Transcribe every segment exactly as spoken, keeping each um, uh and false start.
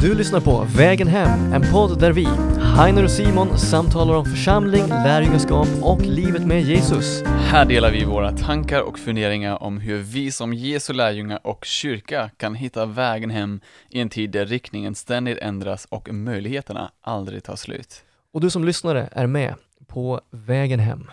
Du lyssnar på Vägen hem, en podd där vi, Heiner och Simon, samtalar om församling, lärjungaskap och livet med Jesus. Här delar vi våra tankar och funderingar om hur vi som Jesu lärjungar och kyrka kan hitta vägen hem i en tid där riktningen ständigt ändras och möjligheterna aldrig tar slut. Och du som lyssnare är med på Vägen hem.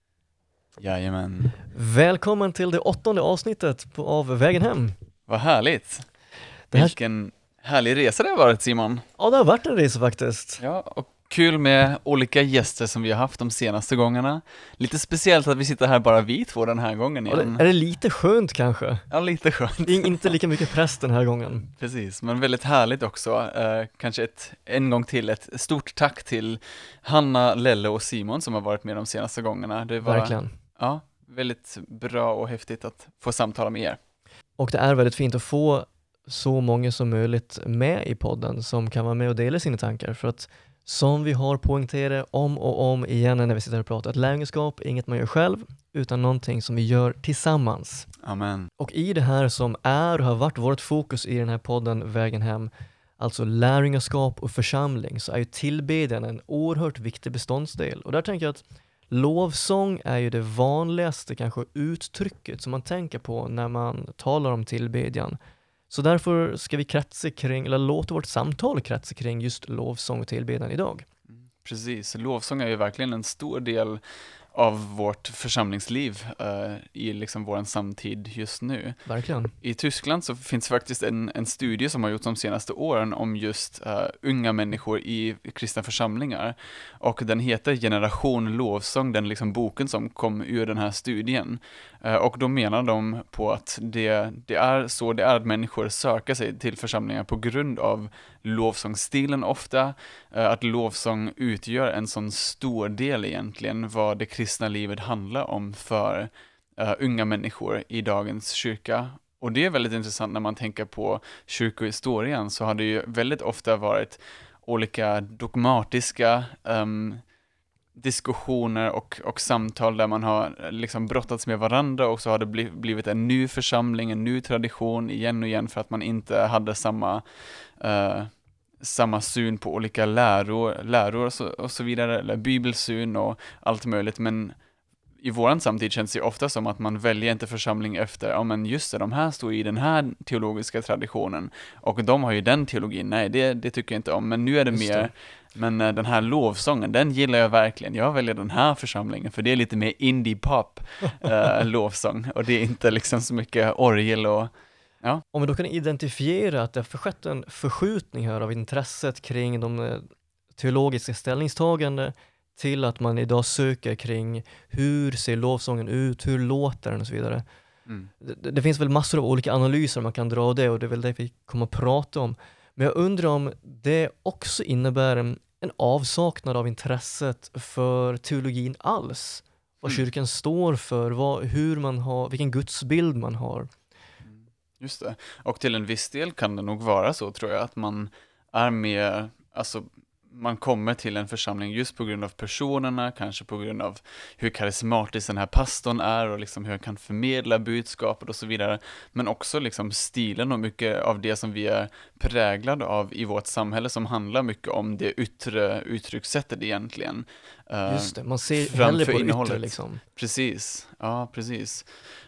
Jajamän. Välkommen till det åttonde avsnittet på, av Vägen hem. Vad härligt. Det här... Vilken härlig resa det har varit, Simon. Ja, det har varit en resa faktiskt. Ja, och kul med olika gäster som vi har haft de senaste gångerna. Lite speciellt att vi sitter här bara vi två den här gången igen. Ja, är det lite skönt kanske? Ja, lite skönt. In, inte lika mycket press den här gången. Precis, men väldigt härligt också. Eh, kanske ett, en gång till ett stort tack till Hanna, Lelle och Simon som har varit med de senaste gångerna. Det var, Verkligen. Ja, väldigt bra och häftigt att få samtala med er. Och det är väldigt fint att få så många som möjligt med i podden som kan vara med och dela sina tankar. För att som vi har poängterat om och om igen när vi sitter och pratar, att lärjungaskap är inget man gör själv utan någonting som vi gör tillsammans. Amen. Och i det här som är och har varit vårt fokus i den här podden Vägen hem, alltså lärjungaskap och församling, så är ju tillbedjan en oerhört viktig beståndsdel. Och där tänker jag att lovsång är ju det vanligaste kanske uttrycket som man tänker på när man talar om tillbedjan. Så därför ska vi kretsa kring, eller låta vårt samtal kretsa kring just lovsång och tillbedjan idag. Precis, lovsång är ju verkligen en stor del av vårt församlingsliv uh, i liksom vår samtid just nu. Verkligen. I Tyskland så finns faktiskt en, en studie som har gjorts de senaste åren om just uh, unga människor i kristna församlingar. Och den heter Generation lovsång, den liksom boken som kom ur den här studien. Uh, och då menar de på att det, det är så det är att människor söker sig till församlingar på grund av lovsångsstilen ofta. Uh, att lovsång utgör en sån stor del egentligen vad det kristna livet handlar om för uh, unga människor i dagens kyrka. Och det är väldigt intressant när man tänker på kyrkohistorien, så har det ju väldigt ofta varit olika dogmatiska um, diskussioner och, och samtal där man har liksom brottats med varandra, och så har det bli, blivit en ny församling, en ny tradition igen och igen för att man inte hade samma uh, samma syn på olika läror, läror och, så, och så vidare, eller bibelsyn och allt möjligt. Men i våran samtid känns det ofta som att man väljer inte församling efter, ja men just det, de här står i den här teologiska traditionen och de har ju den teologin, nej det, det tycker jag inte om, men nu är det just mer det. Men uh, den här lovsången, den gillar jag verkligen. Jag väljer den här församlingen för det är lite mer indie-pop uh, lovsång, och det är inte liksom så mycket orgel och ja. Om vi då kan identifiera att det har skett en förskjutning här av intresset kring de teologiska ställningstagande till att man idag söker kring hur ser lovsången ut, hur låter den och så vidare. Mm. Det, det finns väl massor av olika analyser man kan dra av det, och det är väl det vi kommer att prata om. Men jag undrar om det också innebär en, en avsaknad av intresset för teologin alls. Vad mm. kyrkan står för, vad, hur man har, vilken gudsbild man har. Just det. Och till en viss del kan det nog vara så, tror jag, att man är mer, alltså man kommer till en församling just på grund av personerna, kanske på grund av hur karismatisk den här pastorn är och liksom hur han kan förmedla budskapet och så vidare. Men också liksom stilen och mycket av det som vi är präglade av i vårt samhälle, som handlar mycket om det yttre uttryckssättet egentligen. Just det, man ser hellre på det yttre liksom. Precis, ja precis.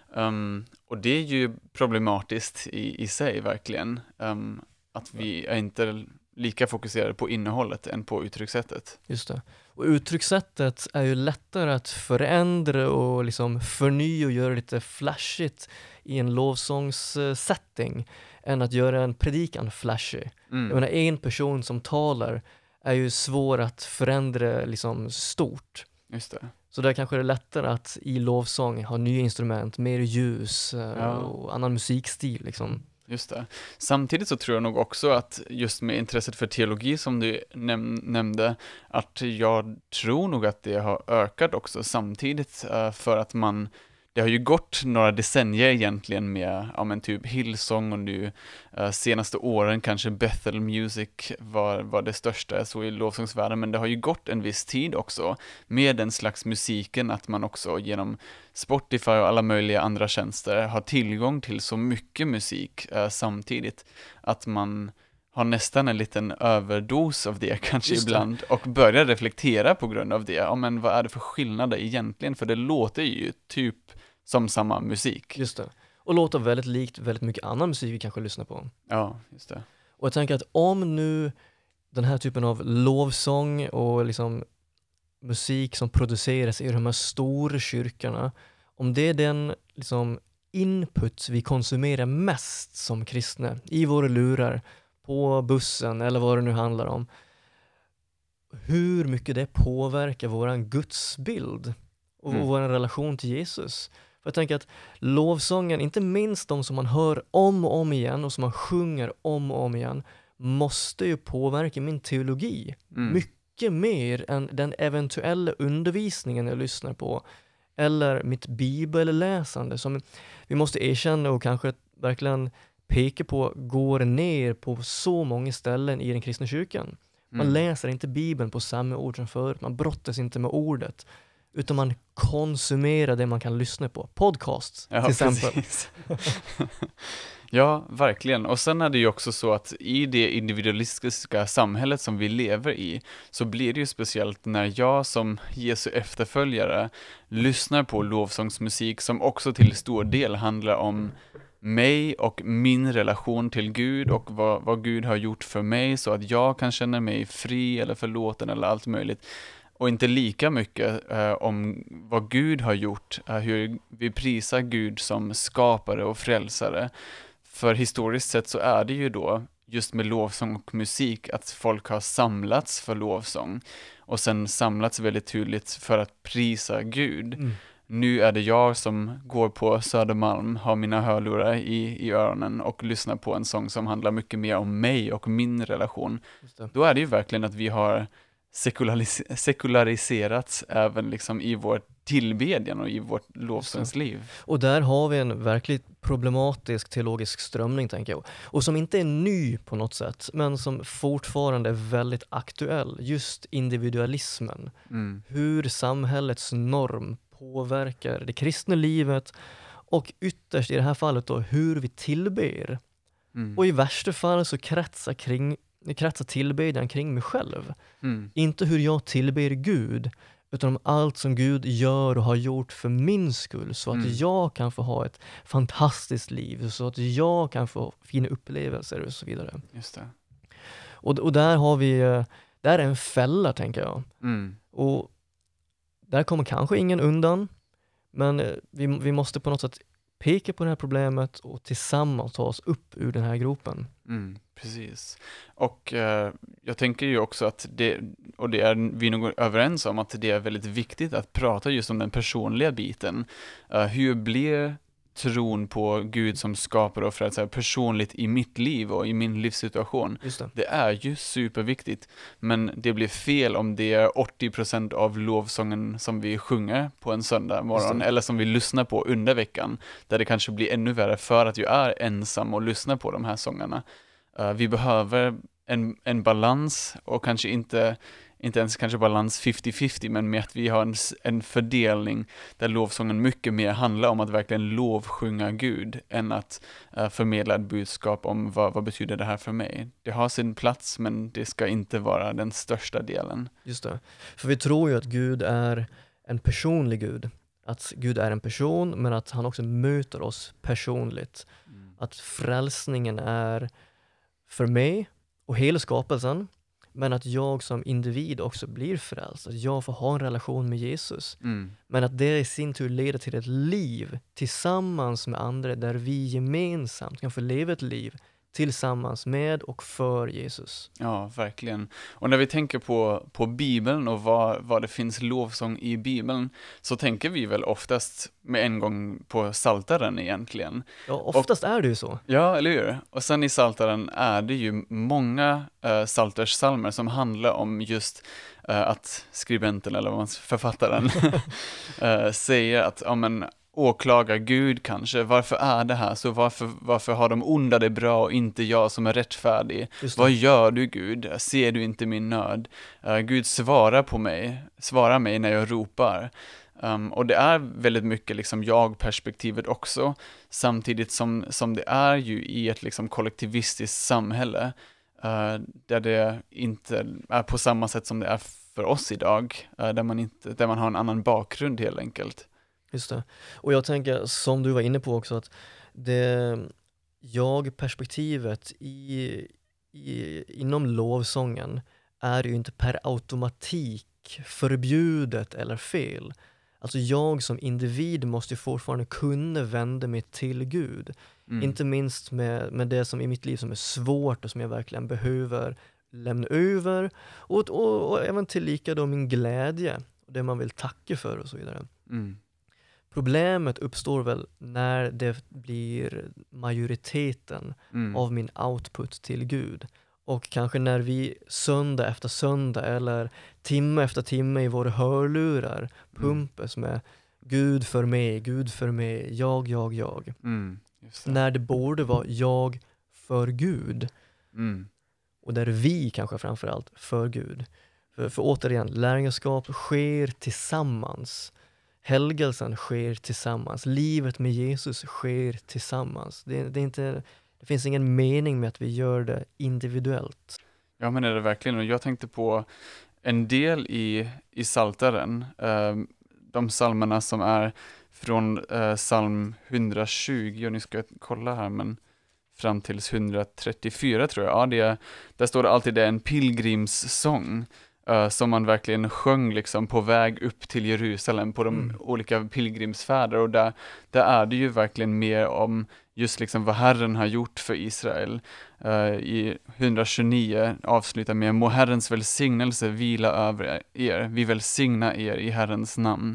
Um, och det är ju problematiskt i, i sig verkligen, um, att vi är inte lika fokuserade på innehållet än på uttryckssättet. Just det. Och uttryckssättet är ju lättare att förändra och liksom förnya och göra lite flashigt i en lovsångssetting än att göra en predikan flashy. Mm. Jag menar, en person som talar är ju svår att förändra liksom stort. Just det. Så där kanske det är lättare att i lovsång ha nya instrument, mer ljus ja. och annan musikstil liksom. Just det. Samtidigt så tror jag nog också att just med intresset för teologi som du näm- nämnde, att jag tror nog att det har ökat också samtidigt, uh, för att man, det har ju gått några decennier egentligen med ja, men typ Hillsong, och nu uh, senaste åren kanske Bethel Music var, var det största så i lovsångsvärlden, men det har ju gått en viss tid också med den slags musiken, att man också genom Spotify och alla möjliga andra tjänster har tillgång till så mycket musik uh, samtidigt, att man har nästan en liten överdos av det kanske Just det. ibland och börjar reflektera på grund av det. Ja, men vad är det för skillnader egentligen? För det låter ju typ som samma musik. Just det. Och låter väldigt likt väldigt mycket annan musik vi kanske lyssnar på. Ja, just det. Och jag tänker att om nu den här typen av lovsång och liksom musik som produceras i de här stora kyrkorna, om det är den liksom input vi konsumerar mest som kristna i våra lurar, på bussen eller vad det nu handlar om, hur mycket det påverkar våran gudsbild och Mm. vår relation till Jesus. För jag tänker att lovsången, inte minst de som man hör om och om igen och som man sjunger om och om igen, måste ju påverka min teologi Mm. mycket mer än den eventuella undervisningen jag lyssnar på eller mitt bibelläsande som vi måste erkänna och kanske verkligen peka på går ner på så många ställen i den kristna kyrkan. Man Mm. läser inte Bibeln på samma ord som förut, man brottas inte med ordet, utan man konsumerar det man kan lyssna på. Podcasts Ja, till exempel. precis. Ja, verkligen. Och sen är det ju också så att i det individualistiska samhället som vi lever i så blir det ju speciellt när jag som Jesu efterföljare lyssnar på lovsångsmusik som också till stor del handlar om mig och min relation till Gud och vad, vad Gud har gjort för mig så att jag kan känna mig fri eller förlåten eller allt möjligt. Och inte lika mycket eh, om vad Gud har gjort, eh, hur vi prisar Gud som skapare och frälsare. För historiskt sett så är det ju då, just med lovsång och musik, att folk har samlats för lovsång. Och sen samlats väldigt tydligt för att prisa Gud. Mm. Nu är det jag som går på Södermalm, har mina hörlurar i, i öronen och lyssnar på en sång som handlar mycket mer om mig och min relation. Just det. Då är det ju verkligen att vi har sekularis- sekulariserats även liksom i vår tillbedjan och i vårt lovsångsliv. Och där har vi en verkligt problematisk teologisk strömning, tänker jag. Och som inte är ny på något sätt, men som fortfarande är väldigt aktuell. Just individualismen. Mm. Hur samhällets norm påverkar det kristna livet och ytterst i det här fallet då hur vi tillber. Mm. Och i värsta fall så kretsar, kring, kretsar tillbedjan kring mig själv. Mm. Inte hur jag tillber Gud, utan om allt som Gud gör och har gjort för min skull, så att Mm. jag kan få ha ett fantastiskt liv, så att jag kan få fina upplevelser och så vidare. Just det. Och, och där har vi, eh, där är en fälla, tänker jag. Mm. Och där kommer kanske ingen undan, men eh, vi, vi måste på något sätt peka på det här problemet och tillsammans ta oss upp ur den här gropen. Mm, precis. Och eh, jag tänker ju också att det, och det är vi nog överens om, att det är väldigt viktigt att prata just om den personliga biten. Uh, hur blir tron på Gud som skapare och frälsare personligt i mitt liv och i min livssituation? Just det. Det är ju superviktigt, men det blir fel om det är åttio procent av lovsången som vi sjunger på en söndag morgon, eller som vi lyssnar på under veckan, där det kanske blir ännu värre för att jag är ensam och lyssnar på de här sångerna. Uh, vi behöver en, en balans, och kanske inte inte ens kanske balans femtio femtio, men med att vi har en, en fördelning där lovsången mycket mer handlar om att verkligen lovsjunga Gud än att uh, förmedla ett budskap om vad, vad betyder det här för mig. Det har sin plats, men det ska inte vara den största delen. Just det. För vi tror ju att Gud är en personlig Gud. Att Gud är en person, men att han också möter oss personligt. Mm. Att frälsningen är för mig och hela skapelsen, men att jag som individ också blir frälst. Att jag får ha en relation med Jesus. Mm. Men att det i sin tur leder till ett liv tillsammans med andra, där vi gemensamt kan få leva ett liv tillsammans med och för Jesus. Ja, verkligen. Och när vi tänker på, på Bibeln och vad, vad det finns lovsång i Bibeln, så tänker vi väl oftast med en gång på Psaltaren egentligen. Ja, oftast och, är det ju så. Ja, eller hur? Och sen i Psaltaren är det ju många uh, psalterssalmer som handlar om just uh, att skribenten, eller vad man författaren, uh, säger att, ja men, åklaga Gud kanske. Varför är det här så? Varför, varför har de onda det bra och inte jag som är rättfärdig? Vad gör du, Gud? Ser du inte min nöd? Uh, Gud, svara på mig. Svara mig när jag ropar. Um, och det är väldigt mycket liksom jag-perspektivet också. Samtidigt som, som det är ju i ett liksom kollektivistiskt samhälle. uh, där det inte är på samma sätt som det är för oss idag, uh, där, man inte, där man har en annan bakgrund helt enkelt. Just det. Och jag tänker, som du var inne på också, att det jag-perspektivet i, i, inom lovsången är ju inte per automatik förbjudet eller fel. Alltså jag som individ måste ju fortfarande kunna vända mig till Gud. Mm. Inte minst med, med det som i mitt liv som är svårt och som jag verkligen behöver lämna över. Och, och, och även tillika då min glädje, det man vill tacka för och så vidare. Mm. Problemet uppstår väl när det blir majoriteten Mm. av min output till Gud. Och kanske när vi söndag efter söndag eller timme efter timme i våra hörlurar pumpas med Gud för mig, Gud för mig, jag, jag, jag. Mm. Just det. När det borde vara jag för Gud. Mm. Och där vi kanske framförallt för Gud. För, för återigen, lärjungaskap sker tillsammans. Helgelsen sker tillsammans. Livet med Jesus sker tillsammans. Det, det, är inte, det finns ingen mening med att vi gör det individuellt. Ja, men är det verkligen. Och jag tänkte på en del i, i Psaltaren, eh, de psalmerna som är från eh, psalm hundratjugo, och ni ska kolla här, men fram till hundratrettiofyra tror jag. Ja, det, där står det alltid det är en pilgrimssång. Uh, som man verkligen sjöng liksom på väg upp till Jerusalem på de mm. olika pilgrimsfärder, och där, där är det ju verkligen mer om just liksom vad Herren har gjort för Israel. Uh, i hundratjugonio avslutar med må Herrens välsignelse vila över er, vi välsigna er i Herrens namn.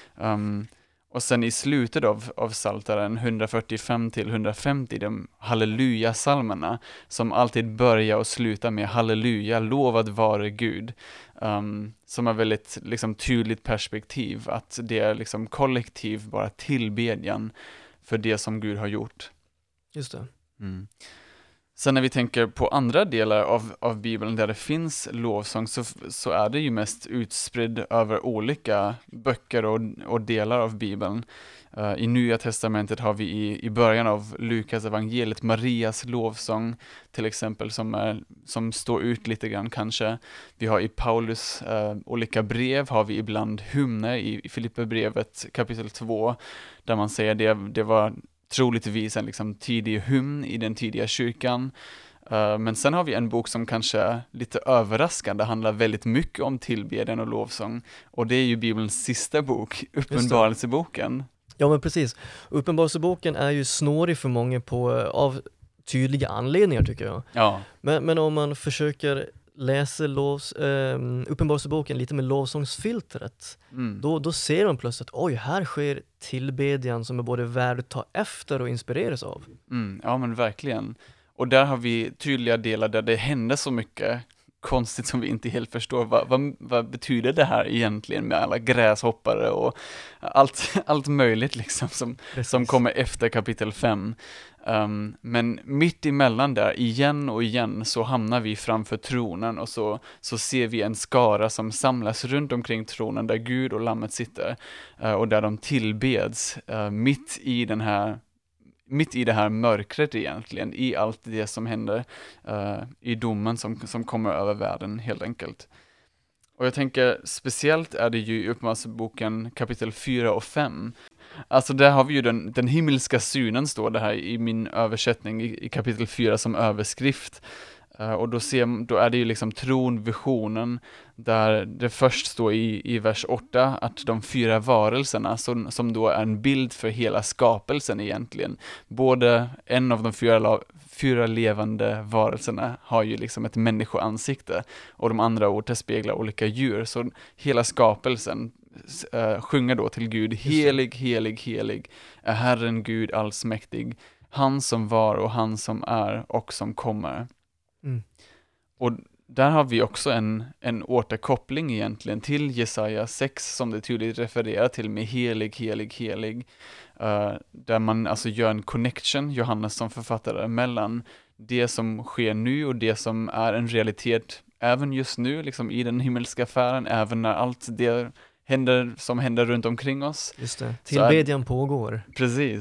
Um, och sen i slutet av, av Psaltaren hundrafyrtiofem till hundrafemtio, de halleluja-salmerna som alltid börjar och slutar med halleluja, lovad vare Gud. Um, som har väldigt liksom, tydligt perspektiv, att det är liksom kollektiv bara tillbedjan för det som Gud har gjort. Just det. Mm. Sen när vi tänker på andra delar av, av Bibeln där det finns lovsång, så, så är det ju mest utspridd över olika böcker och, och delar av Bibeln. Uh, I Nya testamentet har vi i, i början av Lukas evangeliet Marias lovsång till exempel, som, är, som står ut lite grann kanske. Vi har i Paulus uh, olika brev har vi ibland hymner i, i Filipperbrevet kapitel två, där man säger det, det var troligtvis en liksom tidig hymn i den tidiga kyrkan. Uh, men sen har vi en bok som kanske är lite överraskande, handlar väldigt mycket om tillbedjan och lovsång. Och det är ju Bibelns sista bok, Uppenbarelseboken. Ja, men precis. Uppenbarelseboken är ju snårig för många på, av tydliga anledningar tycker jag. Ja. Men, men om man försöker läser lovs, eh, Uppenbarelseboken lite med lovsångsfiltret, mm. då, då ser man plötsligt, oj, här sker tillbedjan som är både värd att ta efter och inspireras av. Mm, ja, men verkligen. Och där har vi tydliga delar där det händer så mycket konstigt som vi inte helt förstår. Vad, vad, vad betyder det här egentligen med alla gräshoppare och allt, allt möjligt liksom som, som kommer efter kapitel fem. Um, men mitt emellan där, igen och igen, så hamnar vi framför tronen och så, så ser vi en skara som samlas runt omkring tronen där Gud och lammet sitter uh, och där de tillbeds uh, mitt i den här mitt i det här mörkret egentligen, i allt det som händer uh, i domen som, som kommer över världen helt enkelt. Och jag tänker, speciellt är det ju i Uppenbarelseboken kapitel fyra och fem. Alltså där har vi ju den, den himmelska synen, står det här i min översättning i, i kapitel fyra som överskrift. Uh, och då, ser, då är det ju liksom tronvisionen där det först står i, i vers åtta att de fyra varelserna som, som då är en bild för hela skapelsen egentligen. Både en av de fyra, fyra levande varelserna har ju liksom ett människoansikte och de andra återspeglar olika djur. Så hela skapelsen uh, sjunger då till Gud, helig, helig, helig är Herren Gud allsmäktig, han som var och han som är och som kommer. Mm. Och där har vi också en, en återkoppling egentligen till Jesaja sex som det tydligt refererar till med helig, helig, helig. Uh, där man alltså gör en connection, Johannes som författare, mellan det som sker nu och det som är en realitet även just nu, liksom i den himmelska affären, även när allt det händer som händer runt omkring oss. Just det, tillbedjan är, pågår. Precis.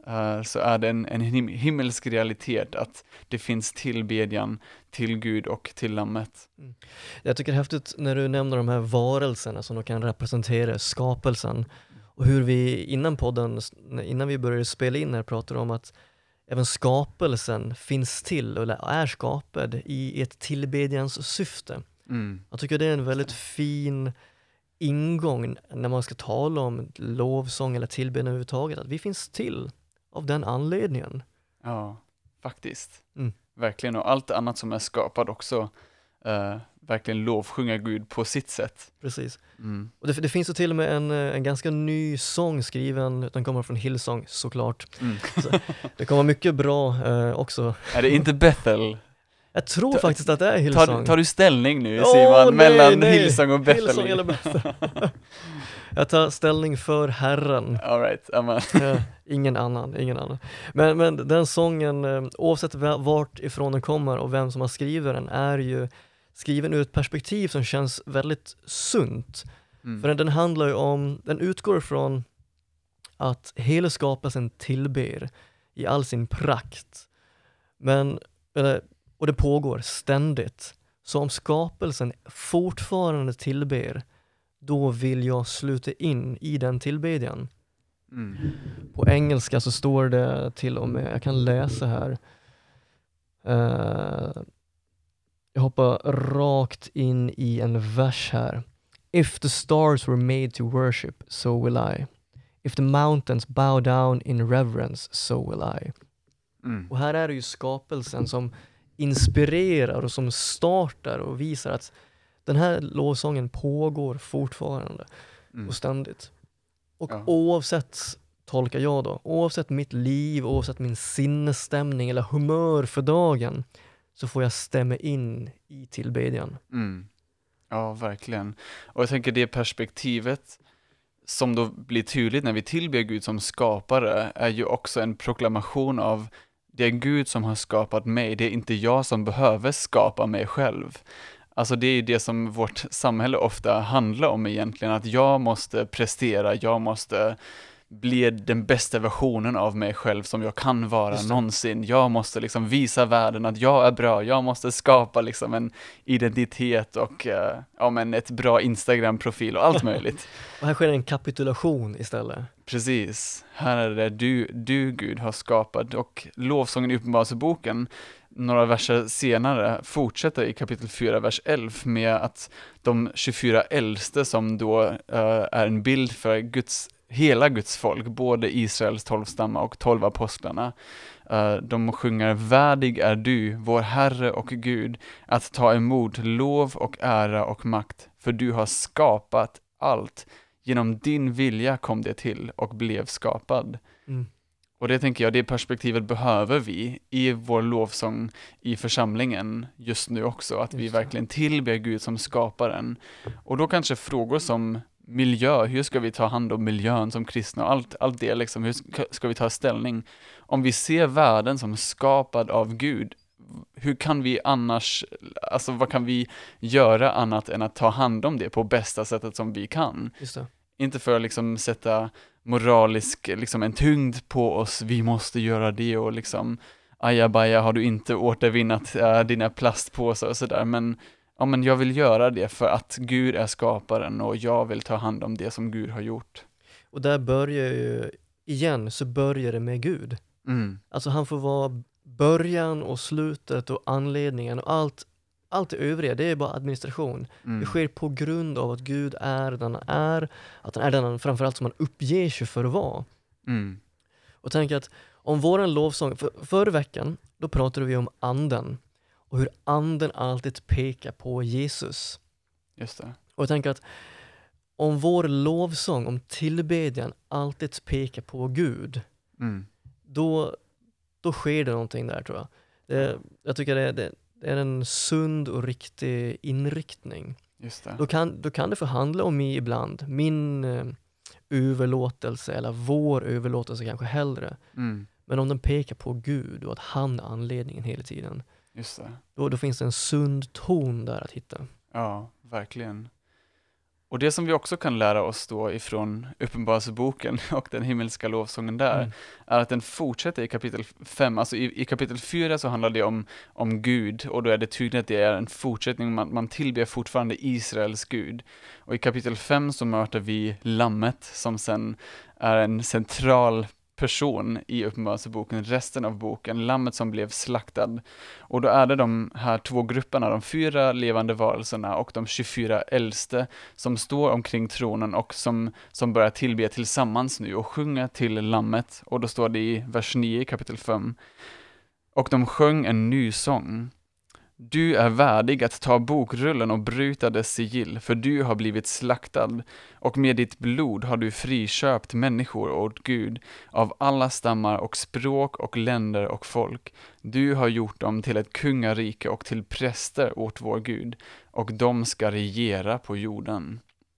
uh, så är det en, en him- himmelsk realitet att det finns tillbedjan till Gud och till Lammet. Mm. Jag tycker det är häftigt när du nämner de här varelserna som de kan representera skapelsen. Och hur vi innan podden, innan vi började spela in här, pratade om att även skapelsen finns till eller är skapad i ett tillbedjans syfte. Mm. Jag tycker det är en väldigt fin ingång när man ska tala om lovsång eller tillbedjan överhuvudtaget, att vi finns till av den anledningen. Ja, faktiskt. Mm. Verkligen, och allt annat som är skapat också uh, verkligen lovsjunga Gud på sitt sätt. Precis. Mm. Och det, det finns ju till och med en, en ganska ny sång skriven, den kommer från Hillsong såklart. Mm. Så, det kommer mycket bra eh, också. Är det inte Bethel? Jag tror Ta, faktiskt att det är Hillsong. Tar, tar du ställning nu, oh, Simon, nej, mellan nej. Hillsong och Bethel? Hillsong eller Bethel. Jag tar ställning för Herren. All right, amen. Ja, ingen annan, ingen annan. Men, men den sången, eh, oavsett vart ifrån den kommer och vem som har skrivit den, är ju skriven ur ett perspektiv som känns väldigt sunt. Mm. För den, den handlar ju om, den utgår från att hela skapelsen tillber i all sin prakt. Men, eller, och det pågår ständigt. Så om skapelsen fortfarande tillber, då vill jag sluta in i den tillbedjan. Mm. På engelska så står det till och med, jag kan läsa här. Uh, jag hoppar rakt in i en vers här. If the stars were made to worship, so will I. If the mountains bow down in reverence, so will I. Mm. Och här är det ju skapelsen som inspirerar och som startar och visar att den här lovsången pågår fortfarande Mm. och ständigt. Och Ja. oavsett, tolkar jag då, oavsett mitt liv, oavsett min sinnesstämning eller humör för dagen, så får jag stämma in i tillbedjan. Mm. Ja, verkligen. Och jag tänker det perspektivet som då blir tydligt när vi tillber Gud som skapare är ju också en proklamation av det är Gud som har skapat mig, det är inte jag som behöver skapa mig själv. Alltså det är det som vårt samhälle ofta handlar om egentligen, att jag måste prestera, jag måste bli den bästa versionen av mig själv som jag kan vara någonsin. Jag måste liksom visa världen att jag är bra, jag måste skapa liksom en identitet och uh, ja, men ett bra Instagram-profil och allt möjligt. Och här sker en kapitulation istället. Precis, här är det du, du Gud har skapat, och lovsången i Uppenbarelseboken några verser senare fortsätter i kapitel fyra, vers elva med att de tjugofyra äldste som då uh, är en bild för Guds, hela Guds folk, både Israels tolv stammar och tolv apostlarna, uh, de sjunger: värdig är du, vår Herre och Gud, att ta emot lov och ära och makt, för du har skapat allt. Genom din vilja kom det till och blev skapad. Mm. Och det tänker jag, det perspektivet behöver vi i vår lovsång i församlingen just nu också. Att vi verkligen tillber Gud som skaparen. Och då kanske frågor som miljö, hur ska vi ta hand om miljön som kristna? Och allt, allt det liksom, hur ska, ska vi ta ställning? Om vi ser världen som skapad av Gud, hur kan vi annars, alltså vad kan vi göra annat än att ta hand om det på bästa sättet som vi kan? Just det. Inte för att liksom sätta moralisk, liksom en tyngd på oss, vi måste göra det och liksom ajabaja, har du inte återvinnat äh, dina plastpåsar och sådär, men ja, men jag vill göra det för att Gud är skaparen och jag vill ta hand om det som Gud har gjort. Och där börjar ju, igen så börjar det med Gud. Mm. Alltså han får vara början och slutet och anledningen och allt, allt det övriga, det är bara administration. Mm. Det sker på grund av att Gud är den han är, att han är den han framförallt som han uppger sig för att vara. Mm. Och tänk att om våran lovsång, för, förra veckan, då pratade vi om anden och hur anden alltid pekar på Jesus. Just det. Och jag tänker att om vår lovsång, om tillbedjan alltid pekar på Gud, Mm. då, då sker det någonting där, tror jag. Det, jag tycker det, det, det är en sund och riktig inriktning. Just det. Då kan, då kan det förhandla om mig ibland, min eh, överlåtelse eller vår överlåtelse kanske hellre. Mm. Men om den pekar på Gud och att han är anledningen hela tiden, Just det. då, då finns det en sund ton där att hitta. Ja, verkligen. Och det som vi också kan lära oss då ifrån Uppenbarelseboken och den himmelska lovsången där, Mm. är att den fortsätter i kapitel fem. Alltså i, i kapitel fyra så handlar det om, om Gud, och då är det tydligt att det är en fortsättning, man, man tillber fortfarande Israels Gud. Och i kapitel fem så möter vi Lammet, som sen är en central person i Uppenbarelseboken, resten av boken, Lammet som blev slaktad. Och då är det de här två grupperna, de fyra levande varelserna och de tjugofyra äldste som står omkring tronen och som, som börjar tillbe tillsammans nu och sjunga till Lammet. Och då står det i vers nio i kapitel fem. Och de sjöng en ny sång. Du är värdig att ta bokrullen och bryta dess sigill, för du har blivit slaktad, och med ditt blod har du friköpt människor åt Gud, av alla stammar och språk och länder och folk. Du har gjort dem till ett kungarike och till präster åt vår Gud, och de ska regera på jorden.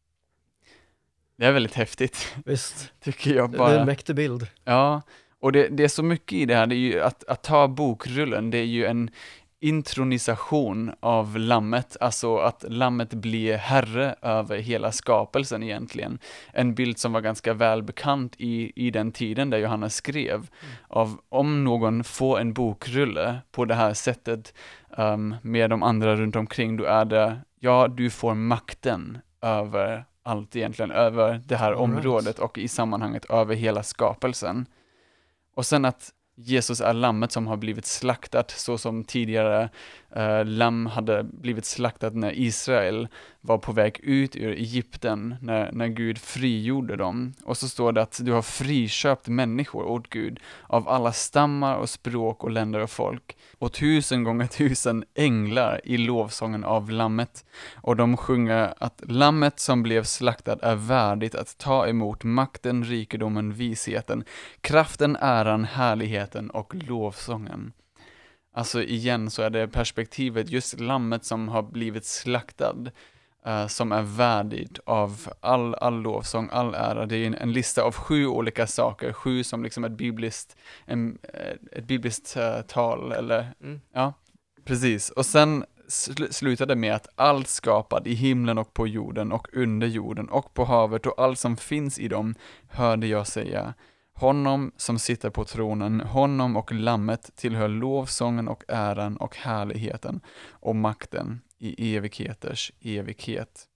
Det är väldigt häftigt, Visst, tycker jag det bara. är en mäktig bild. Ja, och det, det är så mycket i det här, det är ju att, att ta bokrullen, det är ju en intronisation av lammet, alltså att lammet blir herre över hela skapelsen egentligen. En bild som var ganska välbekant i, i den tiden där Johannes skrev, mm. av om någon får en bokrulle på det här sättet um, med de andra runt omkring, då är det, ja, du får makten över allt egentligen, över det här All området right. och i sammanhanget över hela skapelsen. Och sen att Jesus är lammet som har blivit slaktat, så som tidigare eh, lamm hade blivit slaktat när Israel var på väg ut ur Egypten, när, när Gud frigjorde dem. Och så står det att du har friköpt människor åt Gud, av alla stammar och språk och länder och folk, och tusen gånger tusen änglar i lovsången av lammet. Och de sjunger att lammet som blev slaktad är värdigt att ta emot makten, rikedomen, visheten, kraften, äran, härligheten och lovsången. Alltså igen så är det perspektivet, just lammet som har blivit slaktad, uh, som är värdigt av all, all lovsång, all ära. Det är en, en lista av sju olika saker, sju som liksom ett bibliskt, en, ett bibliskt uh, tal, eller Mm. ja, precis. Och sen sl- slutade med att allt skapad i himlen och på jorden och under jorden och på havet och allt som finns i dem hörde jag säga: honom som sitter på tronen, honom och lammet tillhör lovsången och äran och härligheten och makten i evigheters evighet.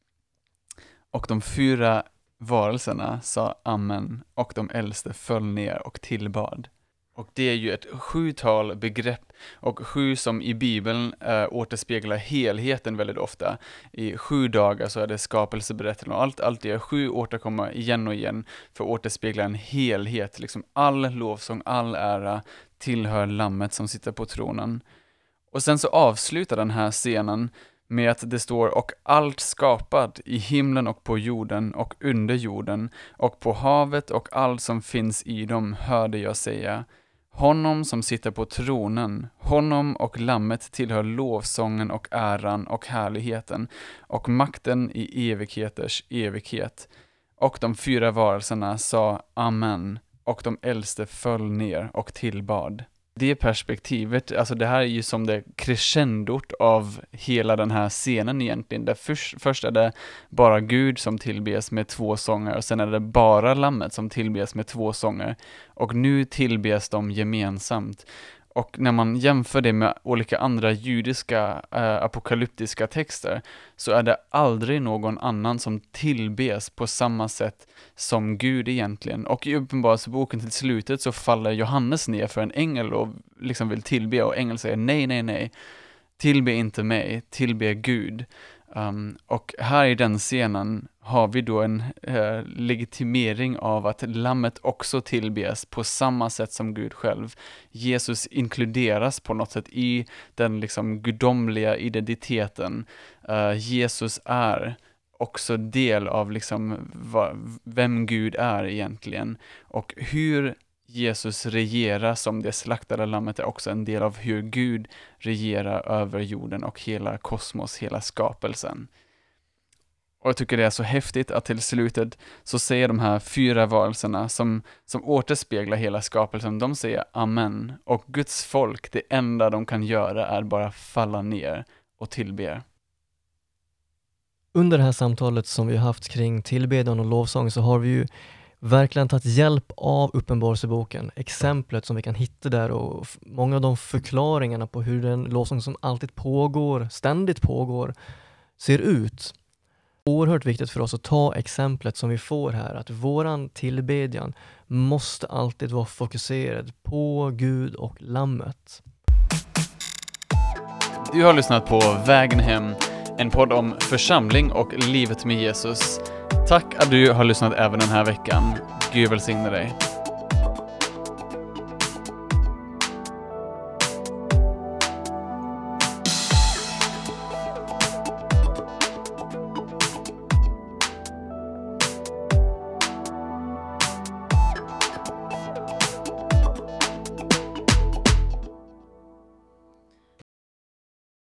Och de fyra varelserna sa amen, och de äldste föll ner och tillbad. Och det är ju ett sjutal begrepp, och sju som i Bibeln äh, återspeglar helheten väldigt ofta. I sju dagar så är det skapelseberättelsen, och allt, allt det sju återkommer igen och igen för att återspegla en helhet. Liksom all lovsång, all ära tillhör lammet som sitter på tronen. Och sen så avslutar den här scenen med att det står: och allt skapat i himlen och på jorden och under jorden och på havet och allt som finns i dem hörde jag säga: honom som sitter på tronen, honom och lammet tillhör lovsången och äran och härligheten och makten i evigheters evighet. Och de fyra varelserna sa amen, och de äldste föll ner och tillbad. Det perspektivet, alltså det här är ju som det crescendot av hela den här scenen egentligen. Där först, först är det bara Gud som tillbes med två sånger, och sen är det bara lammet som tillbes med två sånger. Och nu tillbes de gemensamt. Och när man jämför det med olika andra judiska äh, apokalyptiska texter, så är det aldrig någon annan som tillbes på samma sätt som Gud egentligen. Och i Uppenbarelseboken till slutet så faller Johannes ner för en ängel och liksom vill tillbe, och ängeln säger nej, nej, nej, tillbe inte mig, tillbe Gud. Um, och här i den scenen har vi då en eh, legitimering av att lammet också tillbes på samma sätt som Gud själv. Jesus inkluderas på något sätt i den liksom gudomliga identiteten. Uh, Jesus är också del av liksom va, vem Gud är egentligen. Och hur Jesus regerar som det slaktade lammet är också en del av hur Gud regerar över jorden och hela kosmos, hela skapelsen. Och jag tycker det är så häftigt att till slutet så säger de här fyra varelserna som, som återspeglar hela skapelsen, de säger amen. Och Guds folk, det enda de kan göra är bara falla ner och tillbe. Under det här samtalet som vi har haft kring tillbedjan och lovsång så har vi ju verkligen tagit hjälp av Uppenbarelseboken, exemplet som vi kan hitta där och f- många av de förklaringarna på hur den lovsång som alltid pågår, ständigt pågår, ser ut. Oerhört viktigt för oss att ta exemplet som vi får här, att våran tillbedjan måste alltid vara fokuserad på Gud och Lammet. Du har lyssnat på Vägen hem, en podd om församling och livet med Jesus. Tack att du har lyssnat även den här veckan. Gud välsigne dig.